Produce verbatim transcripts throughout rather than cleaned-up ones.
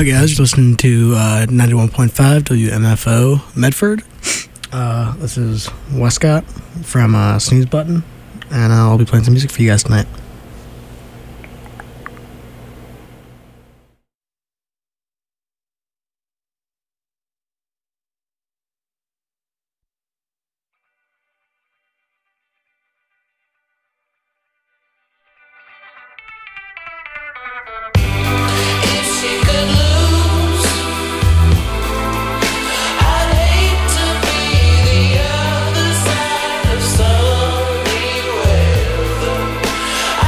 Hi guys, you're listening to uh, ninety-one point five W M F O Medford. Uh, this is Westcott from uh, Snooze Button, and I'll be playing some music for you guys tonight. Sunny weather.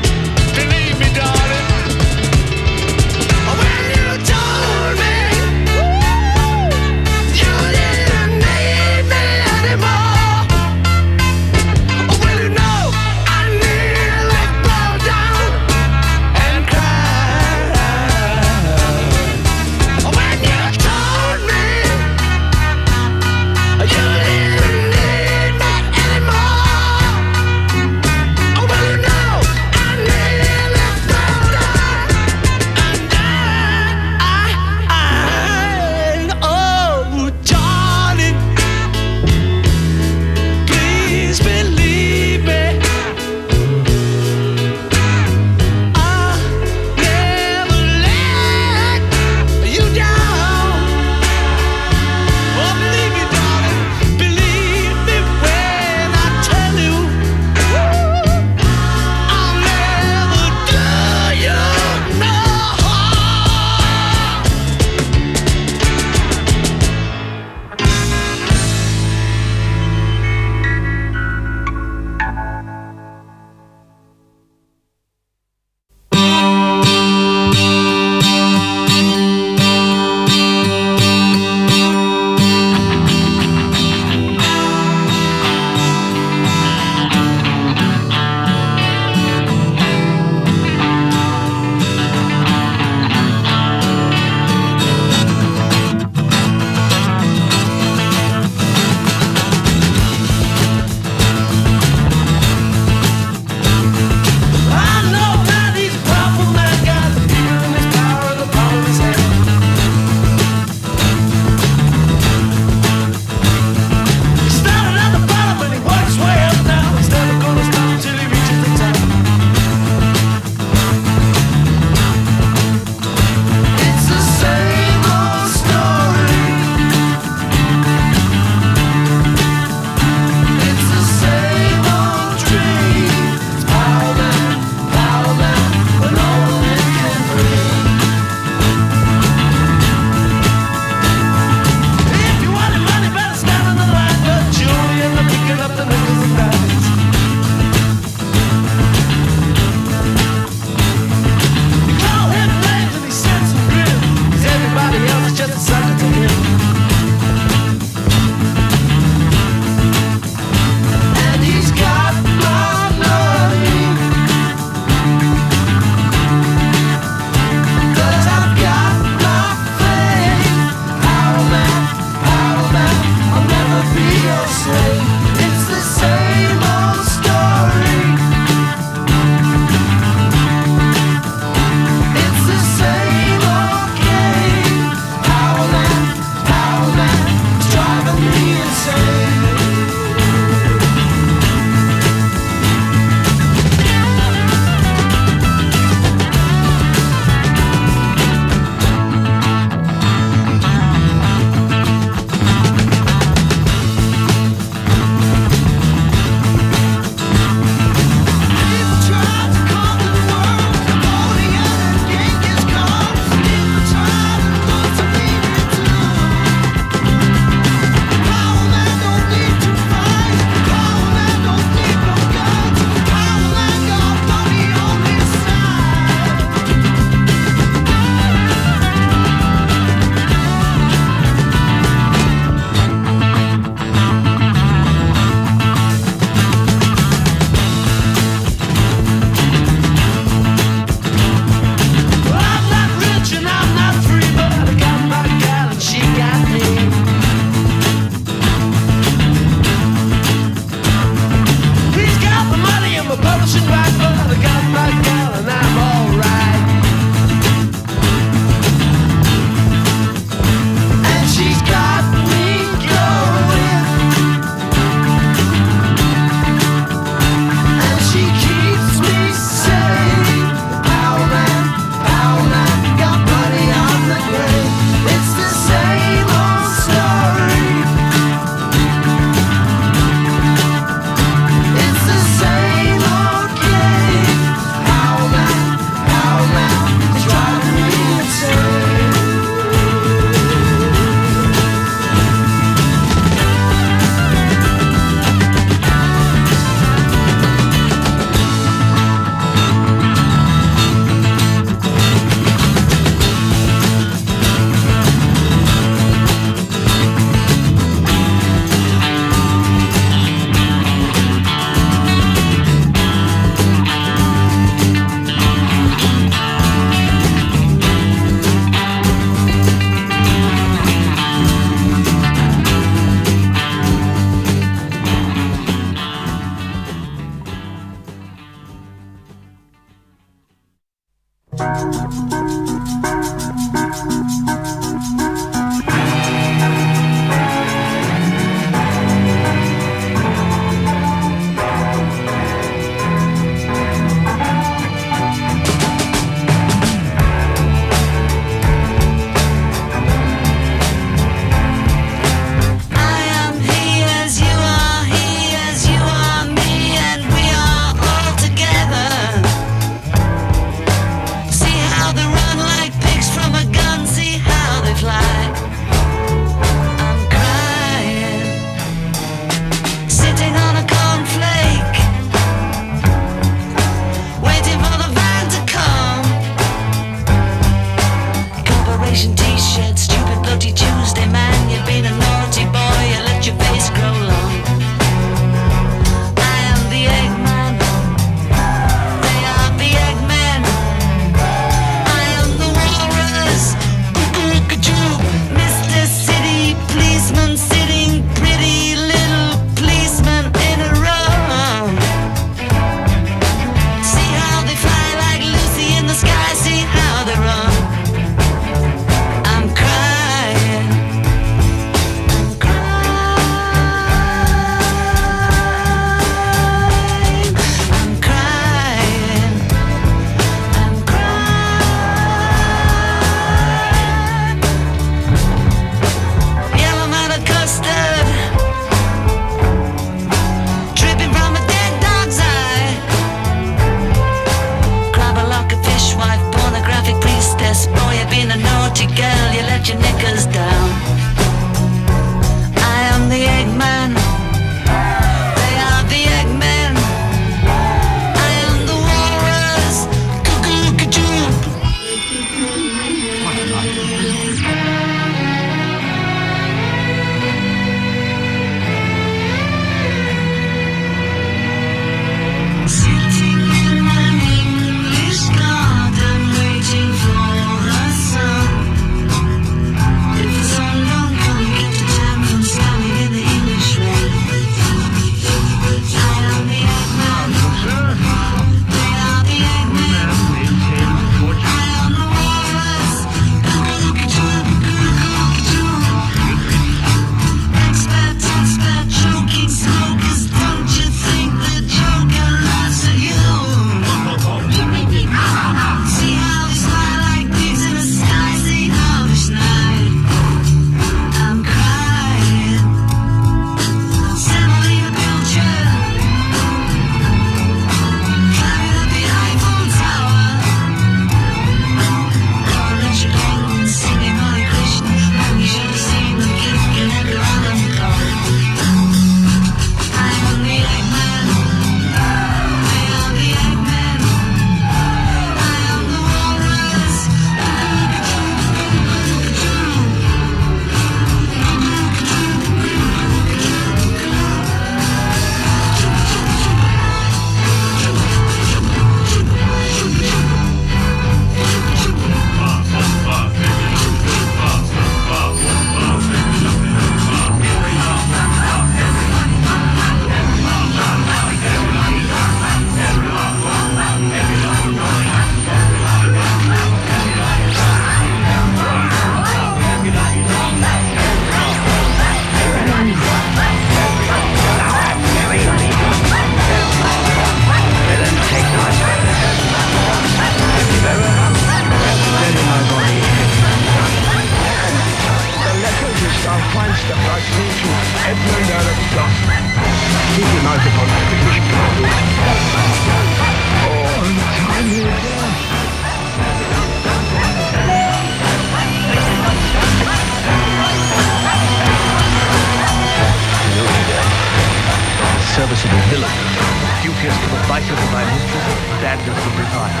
serviceable villain. Dubious to the vices of my mistress, standards of retire.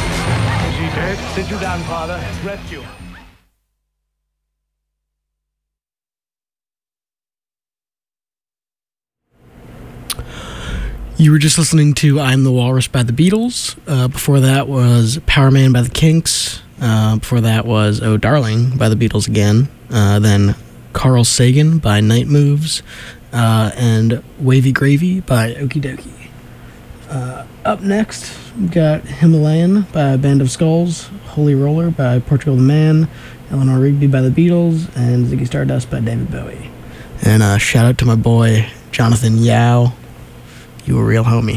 Is he dead? Sit you down, Father. Rest you. You were just listening to I'm the Walrus by the Beatles. Uh, before that was Power Man by the Kinks. Uh, before that was Oh Darling by the Beatles again. Uh, then Carl Sagan by Night Moves. Uh, and Wavy Gravy by Okie Dokie. Uh, up next, we've got Himalayan by Band of Skulls, Holy Roller by Portugal the Man, Eleanor Rigby by the Beatles, and Ziggy Stardust by David Bowie. And uh, shout out to my boy Jonathan Yao. You a real homie.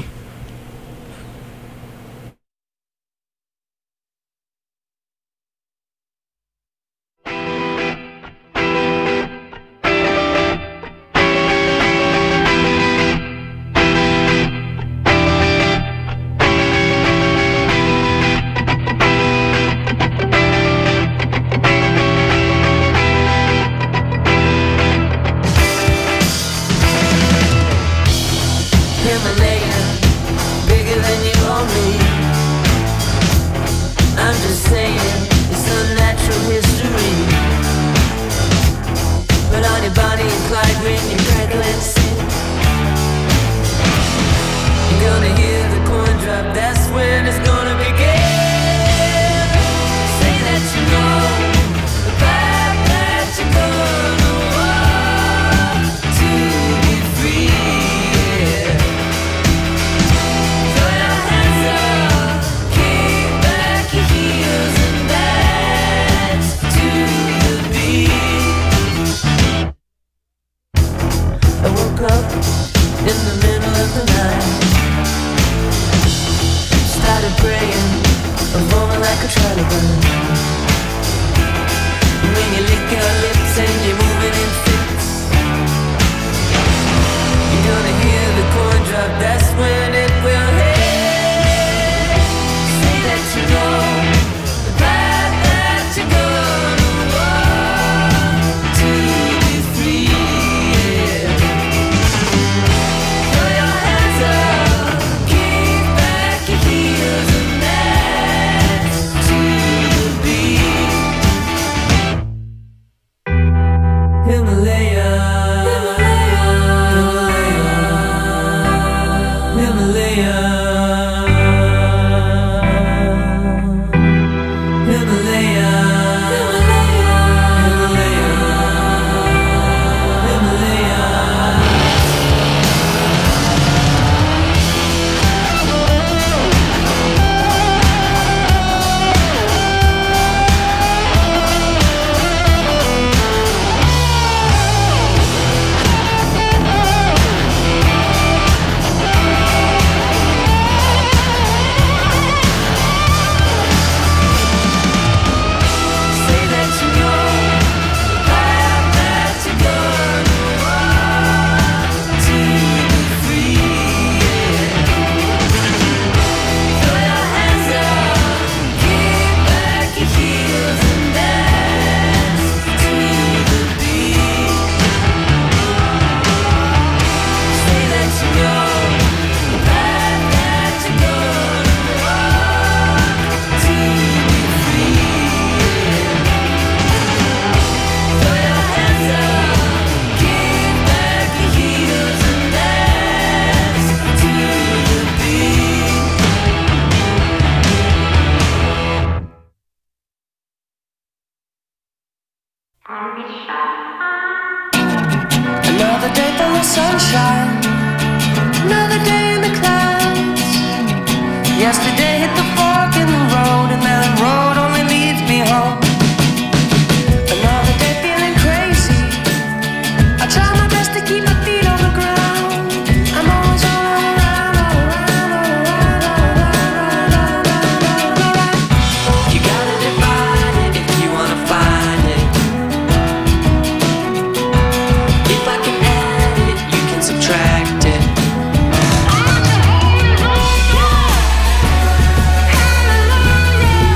Hallelujah.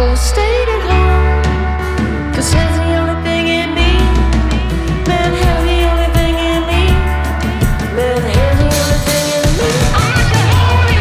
So I stayed at home, 'cause here's the only thing in me. Man, here's the only thing in me. Man, here's the only thing in me. I'm the holy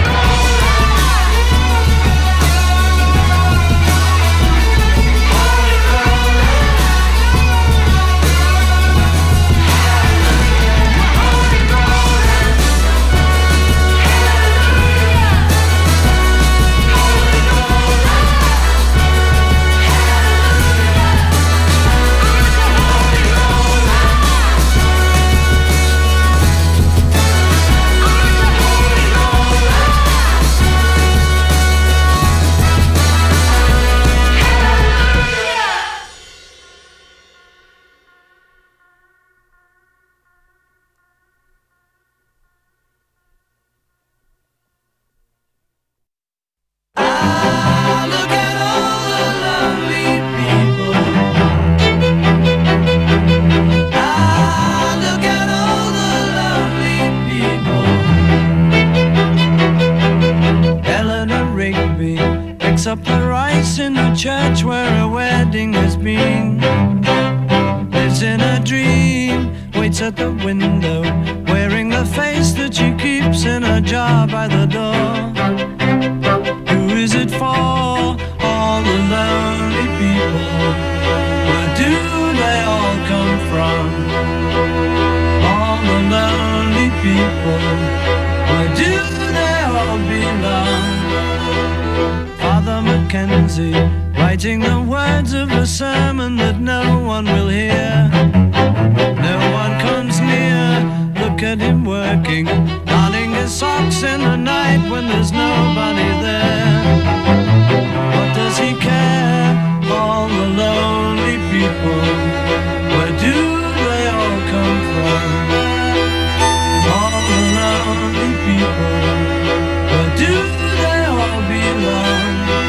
up the rice in the church where a wedding has been. Lives in a dream, waits at the window, wearing the face that she keeps in a jar by the door. Who is it for? All the lonely people. Where do they all come from? All the lonely people. Where do they all belong? Father Mackenzie, writing the words of a sermon that no one will hear. No one comes near, look at him working, darning his socks in the night when there's nobody there. What does he care? All the lonely people, where do they all come from? All the lonely people, where do they all belong?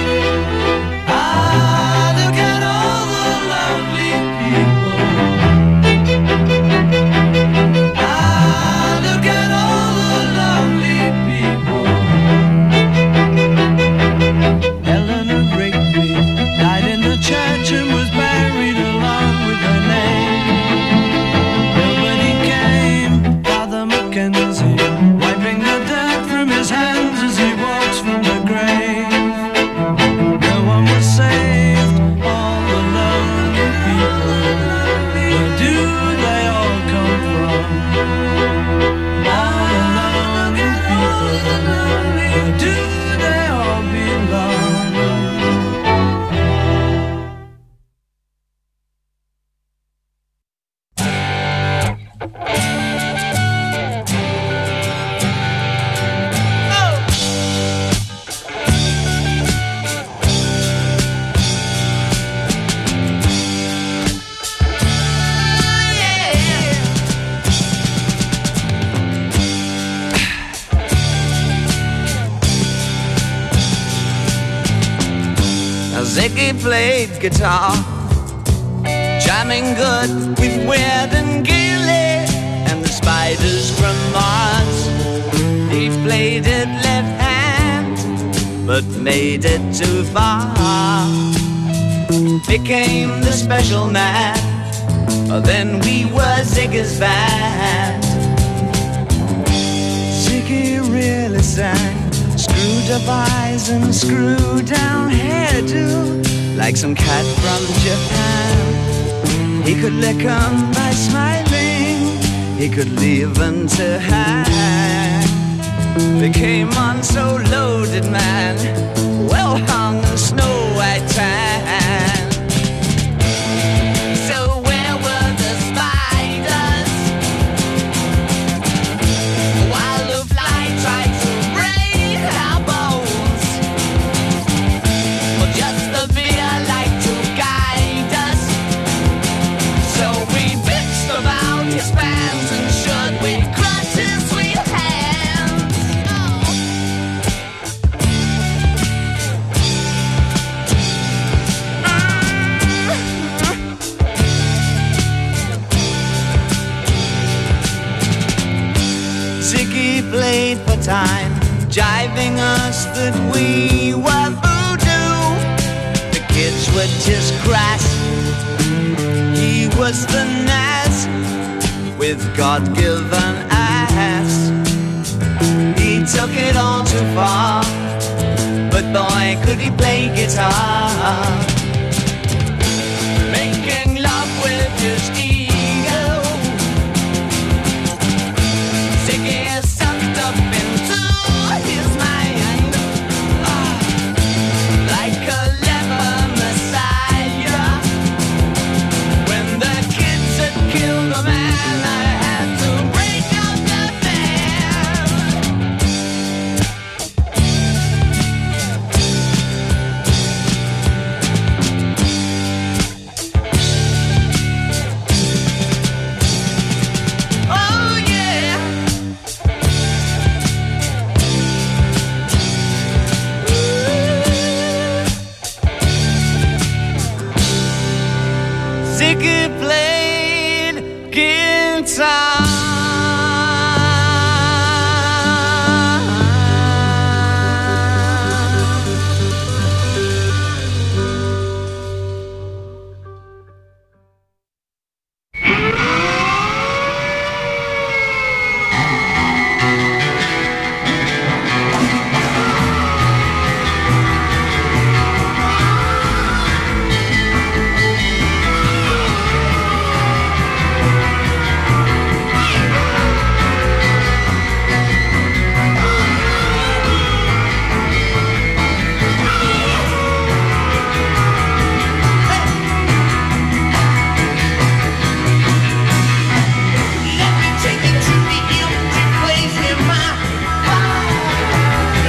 Ziggy played guitar, jamming good with Weird and Gilly and the Spiders from Mars. He played it left hand, but made it too far. Became the special man, then we were Ziggy's band. Ziggy really sang, screwed up eyes and screwed down hairdo, like some cat from Japan. He could lick 'em by smiling, he could leave 'em to hang. They came on so loaded, man, well hung in snow white tan. So where were the spiders while the fly tried to break our bones? Well, just the fear like to guide us. So we bitched about his fans, and should we crush his sweet hands? Oh. Ziggy played for time, jiving us that we were voodoo. The crass. He was the Nas with God-given ass. He took it all too far, but boy, could he play guitar. Making love with his ego, sticking his sucked up into his mind, ah, like a leper messiah. When the kids had killed a man, I had to break up the band. Oh yeah. Ziggy played guitar. Let me take you to the empty place in my heart.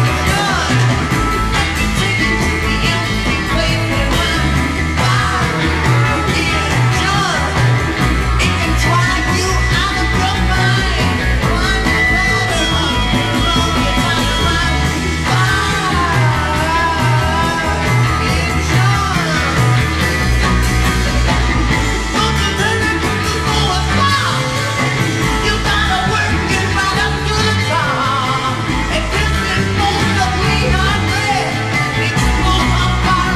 Let me take you to the empty place in my heart. Yeah, John, it can drive you out of your mind. One letter of your own, you're out of my heart. Yeah, John, don't you let it go far. You gotta work it right up to the top. And this is most of we are there. It's more of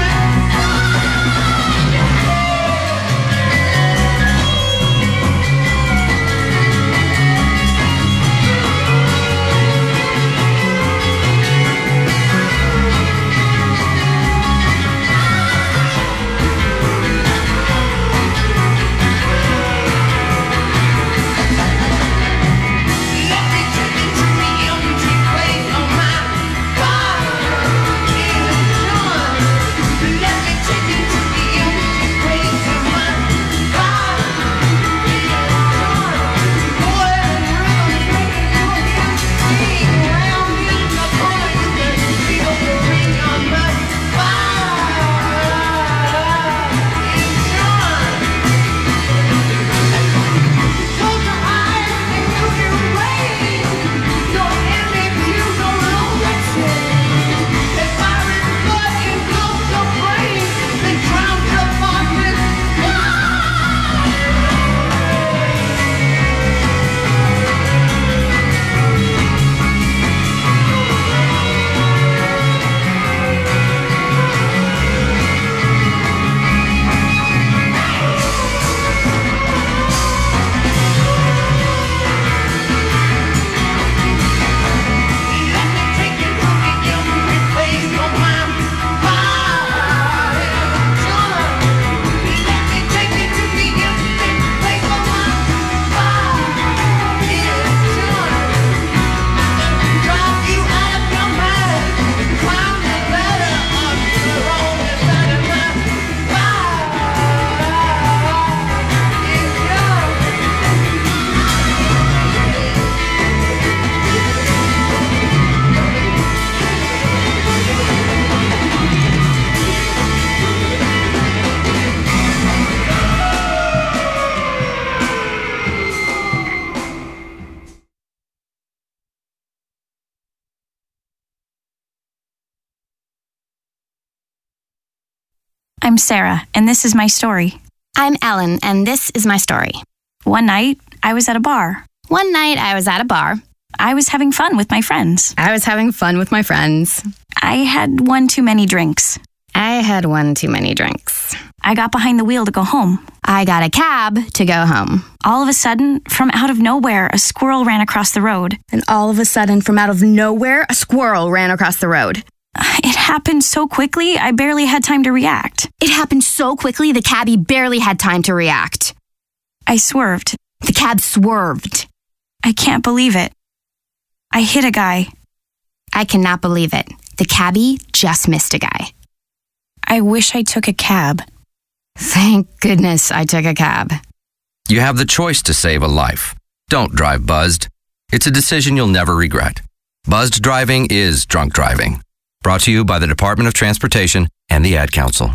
Let me take you to the empty place on my heart. Yeah, John. Let me take you to the empty place on my heart. Yeah, John. Boy, the rhythm's making you sing round in the corner. You can feel the ring on my heart. Yeah, John. Close your eyes and you can raise your image. You don't know what's in. If fire is blood engulfs your brain, then drown your thoughts in Let me take you to the empty place on my heart. John, let me take you to the empty place on my heart. Yeah, John, drive you out of your mind. Climb the ladder of your own inside of my heart. Yeah, John. I'm Sarah, and this is my story. I'm Ellen, and this is my story. One night, I was at a bar. One night I was at a bar. I was having fun with my friends. I was having fun with my friends. I had one too many drinks. I had one too many drinks. I got behind the wheel to go home. I got a cab to go home. All of a sudden, from out of nowhere, a squirrel ran across the road. And all of a sudden, from out of nowhere, a squirrel ran across the road. It happened so quickly, I barely had time to react. It happened so quickly, the cabbie barely had time to react. I swerved. The cab swerved. I can't believe it. I hit a guy. I cannot believe it. The cabbie just missed a guy. I wish I took a cab. Thank goodness I took a cab. You have the choice to save a life. Don't drive buzzed. It's a decision you'll never regret. Buzzed driving is drunk driving. Brought to you by the Department of Transportation and the Ad Council.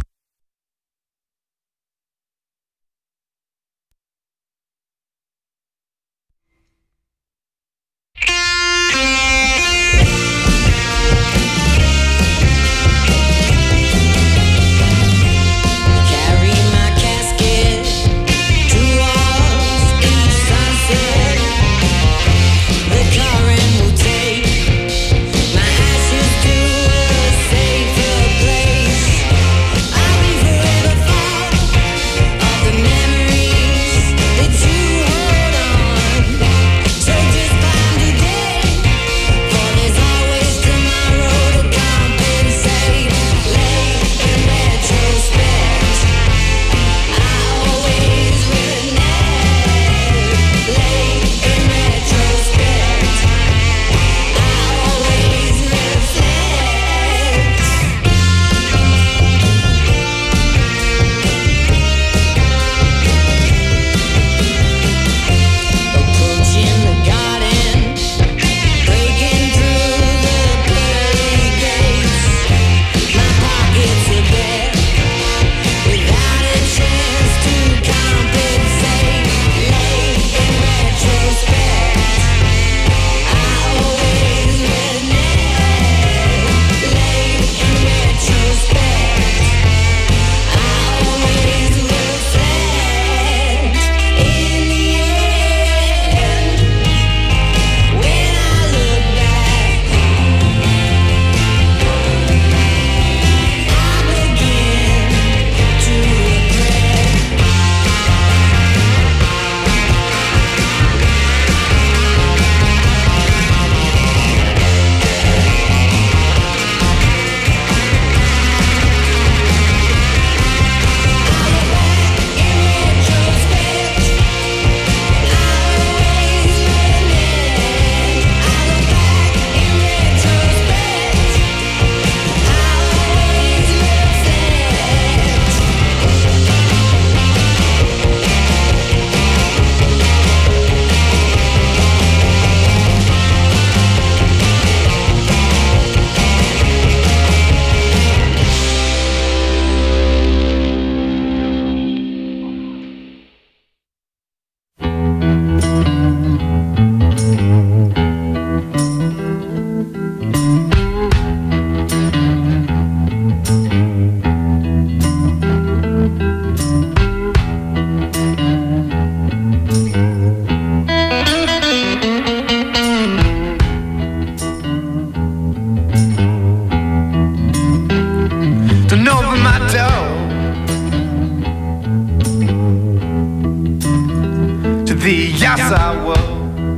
Yes, I will.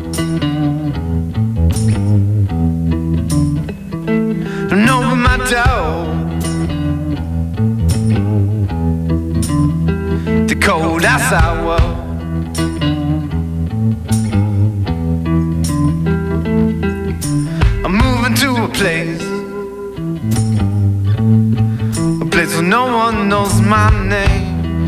Don't open my door. The cold as I will. I'm moving to a place, a place where no one knows my name.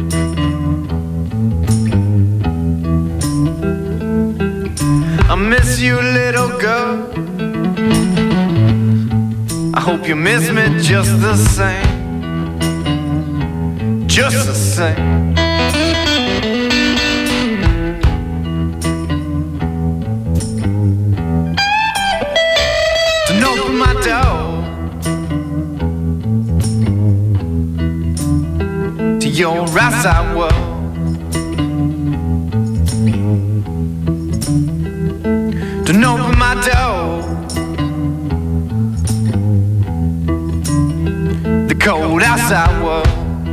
I miss you, little girl. I hope you miss me just the same. Just the same. Don't open my door to your outside world. Don't open my door. The cold outside world.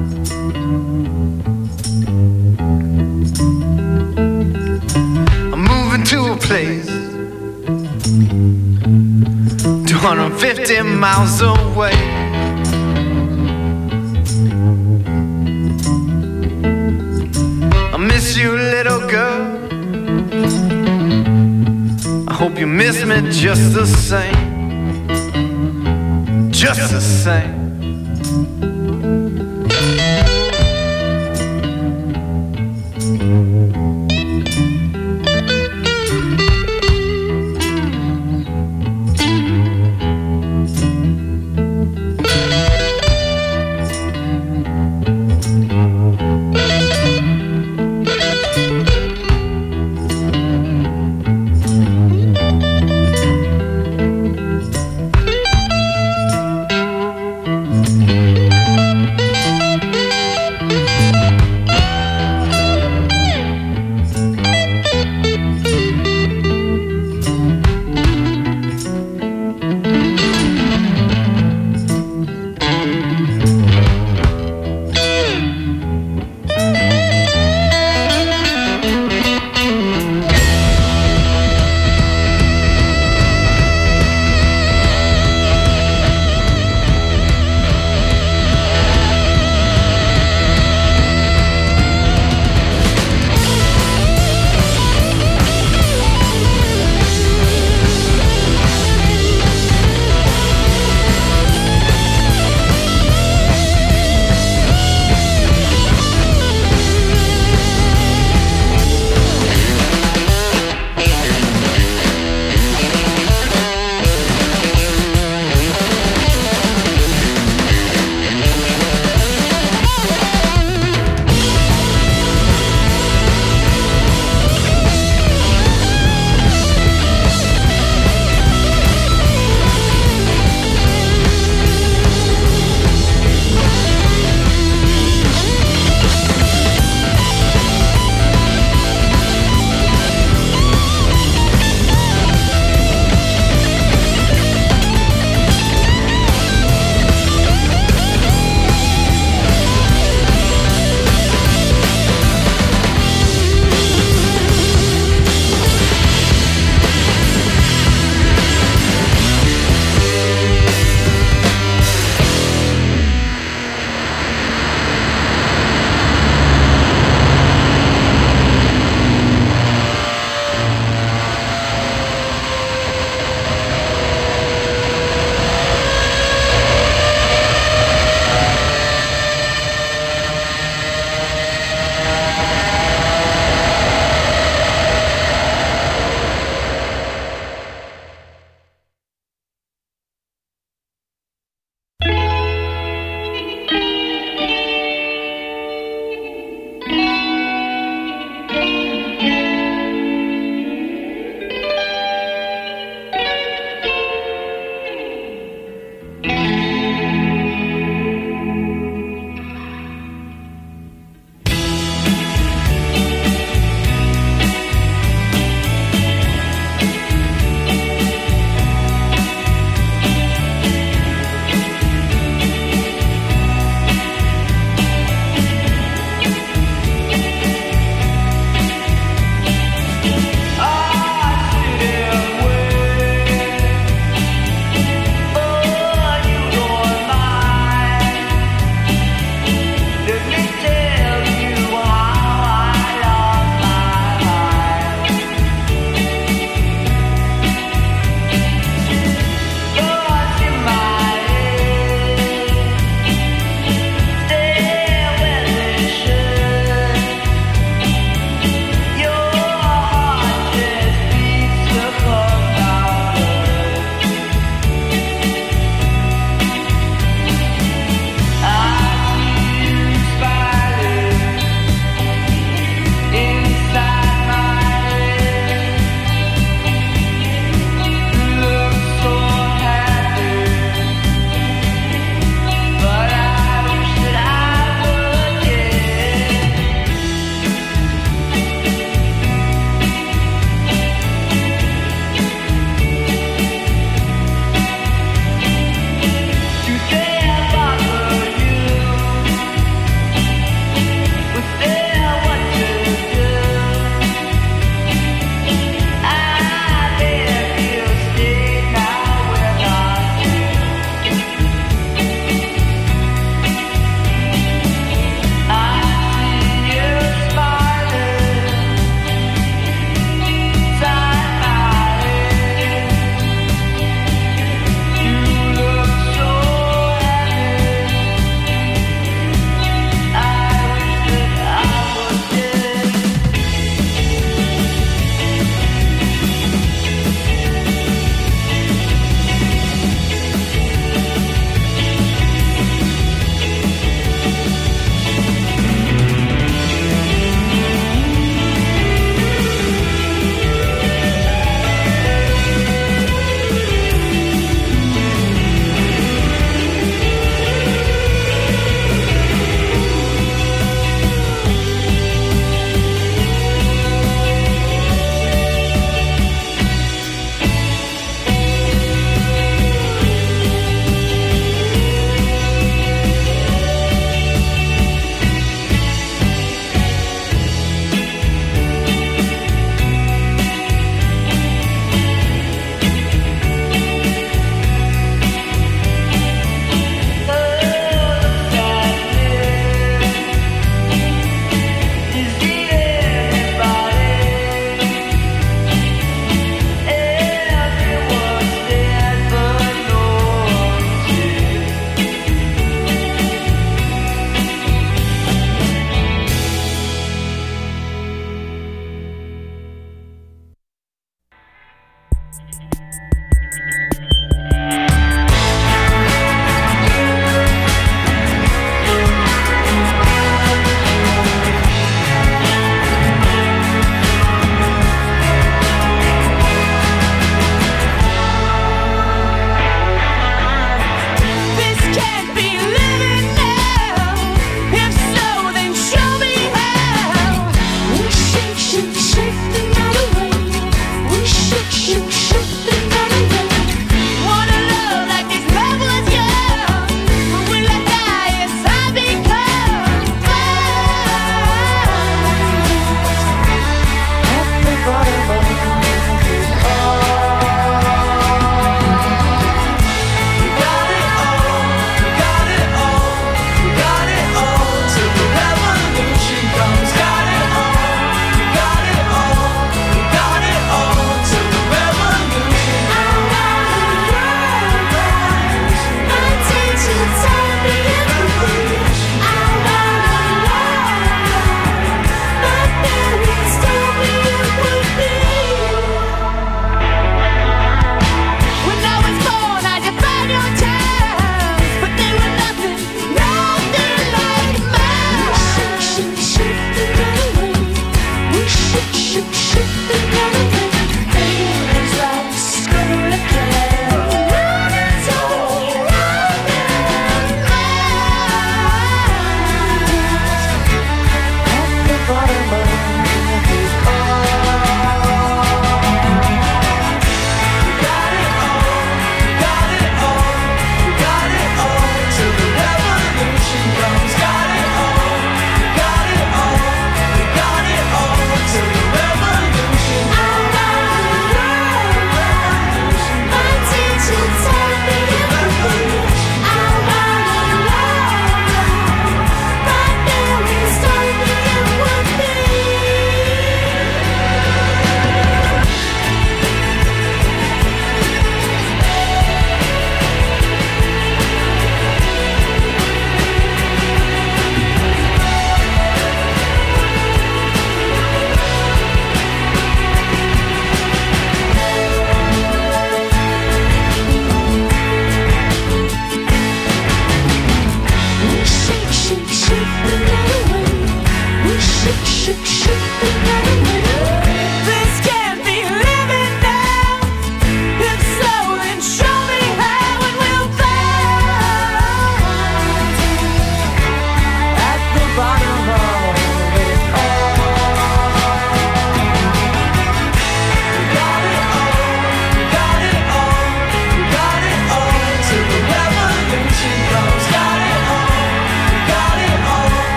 I'm moving to a place two hundred fifty miles away. I miss you, little girl. I hope you miss me just the same. Just the same.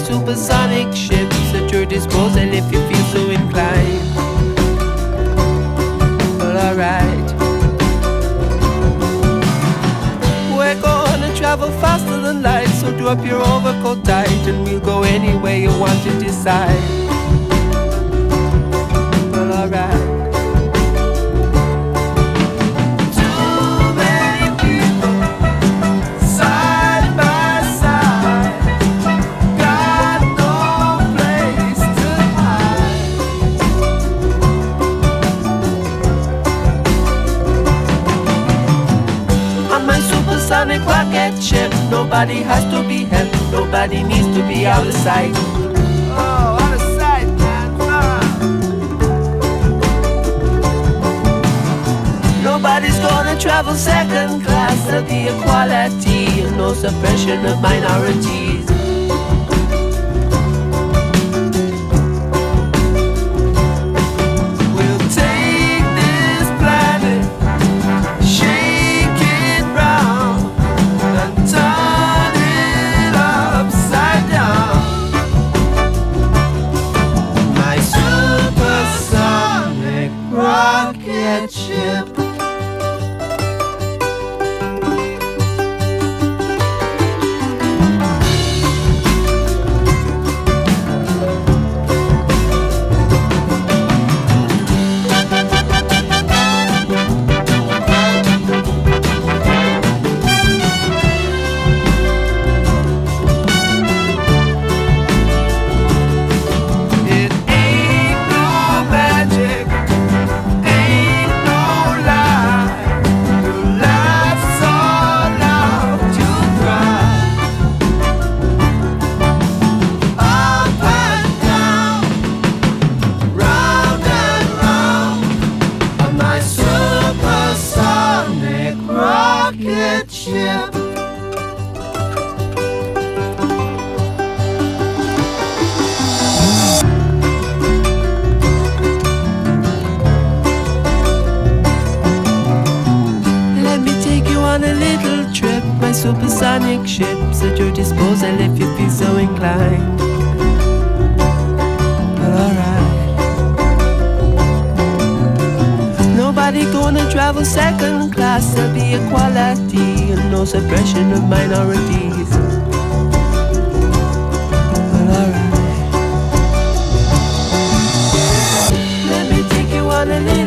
supersonic ships at your disposal if you feel so inclined. Well, alright. We're gonna travel faster than light, so do up your overcoat tight, and we'll go anywhere you want to decide. Well, alright. Sonic rocket ship, nobody has to be helped, nobody needs to be out of sight. Oh, out of sight, man. Ah. Nobody's gonna travel second class, there'll be equality and no suppression of minorities. We'll take this planet, shake it round, turn it upside down. My supersonic rocket ship. Supersonic ships at your disposal if you feel so inclined. Well, alright. Nobody gonna travel second class, there'll be equality and no suppression of minorities. Well, alright. Let me take you on a little